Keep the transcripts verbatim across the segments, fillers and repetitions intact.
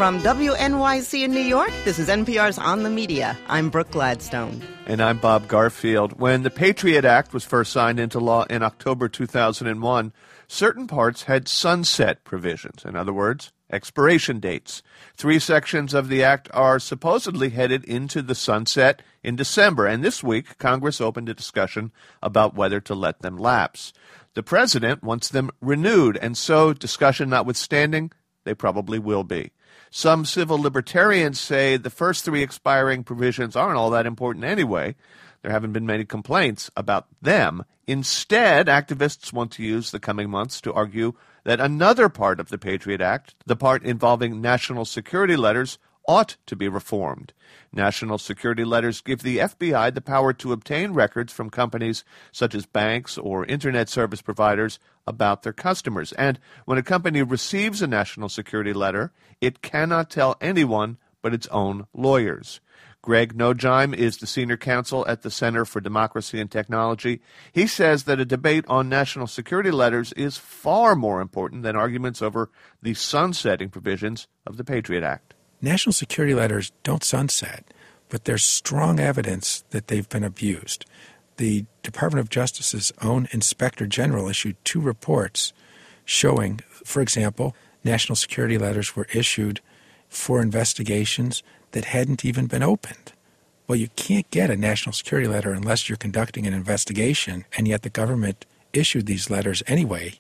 From W N Y C in New York, this is N P R's On the Media. I'm Brooke Gladstone. And I'm Bob Garfield. When the Patriot Act was first signed into law in October two thousand one, certain parts had sunset provisions. In other words, expiration dates. Three sections of the act are supposedly headed into the sunset in December, and this week Congress opened a discussion about whether to let them lapse. The president wants them renewed, and so, discussion notwithstanding, they probably will be. Some civil libertarians say the first three expiring provisions aren't all that important anyway. There haven't been many complaints about them. Instead, activists want to use the coming months to argue that another part of the Patriot Act, the part involving national security letters, ought to be reformed. National security letters give the F B I the power to obtain records from companies such as banks or internet service providers about their customers. And when a company receives a national security letter, it cannot tell anyone but its own lawyers. Greg Nojheim is the senior counsel at the Center for Democracy and Technology. He says that a debate on national security letters is far more important than arguments over the sunsetting provisions of the Patriot Act. National security letters don't sunset, but there's strong evidence that they've been abused. The Department of Justice's own Inspector General issued two reports showing, for example, national security letters were issued for investigations that hadn't even been opened. Well, you can't get a national security letter unless you're conducting an investigation, and yet the government issued these letters anyway.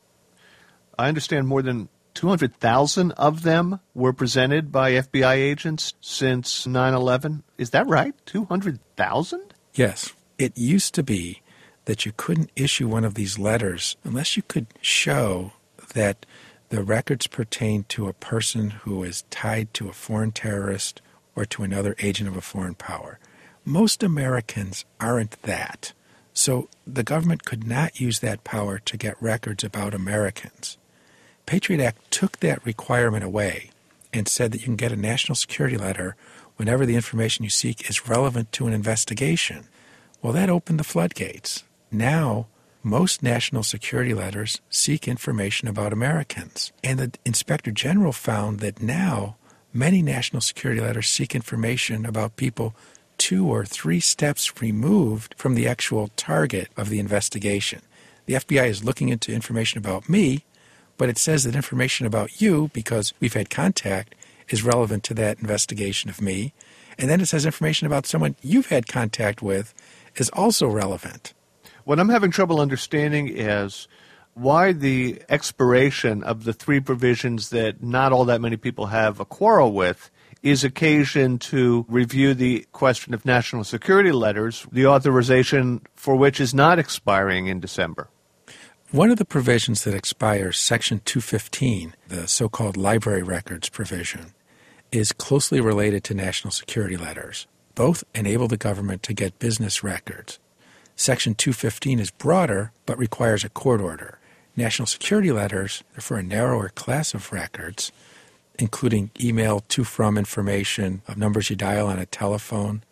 I understand more than two hundred thousand of them were presented by F B I agents since nine eleven. Is that right? two hundred thousand? Yes. It used to be that you couldn't issue one of these letters unless you could show that the records pertain to a person who is tied to a foreign terrorist or to another agent of a foreign power. Most Americans aren't that. So the government could not use that power to get records about Americans. Patriot Act took that requirement away and said that you can get a national security letter whenever the information you seek is relevant to an investigation. Well, that opened the floodgates. Now, most national security letters seek information about Americans. And the Inspector General found that now many national security letters seek information about people two or three steps removed from the actual target of the investigation. The F B I is looking into information about me, but it says that information about you, because we've had contact, is relevant to that investigation of me. And then it says information about someone you've had contact with is also relevant. What I'm having trouble understanding is why the expiration of the three provisions that not all that many people have a quarrel with is occasion to review the question of national security letters, the authorization for which is not expiring in December. One of the provisions that expires, Section two fifteen, the so-called library records provision, is closely related to national security letters. Both enable the government to get business records. Section two fifteen is broader, but requires a court order. National security letters are for a narrower class of records, including email to-from information of numbers you dial on a telephone.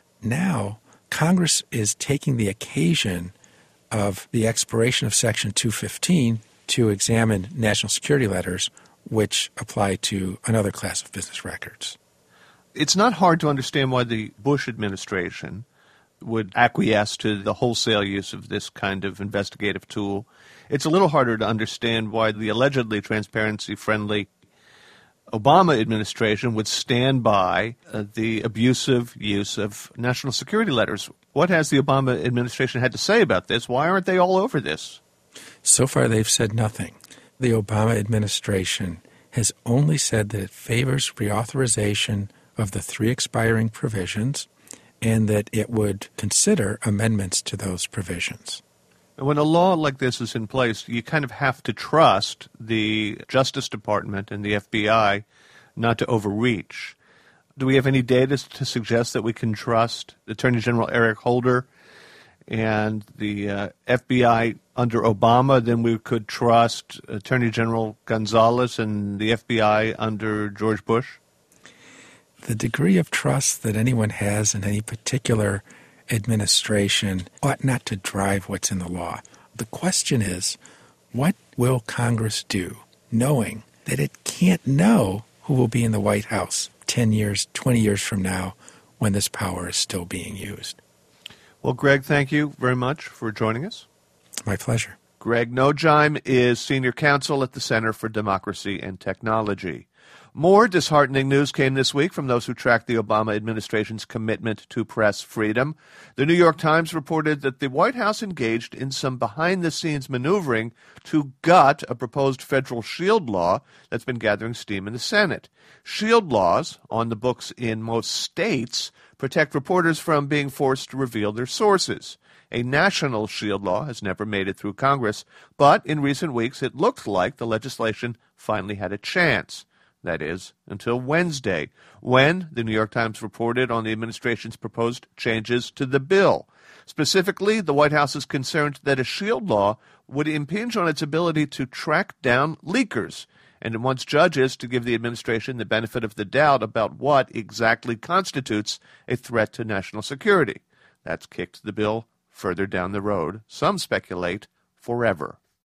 Now, Congress is taking the occasion of the expiration of Section two fifteen to examine national security letters, which apply to another class of business records. It's not hard to understand why the Bush administration would acquiesce to the wholesale use of this kind of investigative tool. It's a little harder to understand why the allegedly transparency-friendly Obama administration would stand by uh, the abusive use of national security letters. What has the Obama administration had to say about this? Why aren't they all over this? So far, they've said nothing. The Obama administration has only said that it favors reauthorization of the three expiring provisions and that it would consider amendments to those provisions. When a law like this is in place, you kind of have to trust the Justice Department and the F B I not to overreach. Do we have any data to suggest that we can trust Attorney General Eric Holder and the uh, F B I under Obama than we could trust Attorney General Gonzalez and the F B I under George Bush? The degree of trust that anyone has in any particular administration ought not to drive what's in the law. The question is, what will Congress do, knowing that it can't know who will be in the White House ten years, twenty years from now when this power is still being used. Well, Greg, thank you very much for joining us. My pleasure. Greg Nojheim is Senior Counsel at the Center for Democracy and Technology. More disheartening news came this week from those who tracked the Obama administration's commitment to press freedom. The New York Times reported that the White House engaged in some behind-the-scenes maneuvering to gut a proposed federal SHIELD law that's been gathering steam in the Senate. SHIELD laws, on the books in most states, protect reporters from being forced to reveal their sources. A national SHIELD law has never made it through Congress, but in recent weeks it looked like the legislation finally had a chance. That is, until Wednesday, when the New York Times reported on the administration's proposed changes to the bill. Specifically, the White House is concerned that a SHIELD law would impinge on its ability to track down leakers, and it wants judges to give the administration the benefit of the doubt about what exactly constitutes a threat to national security. That's kicked the bill further down the road, some speculate forever.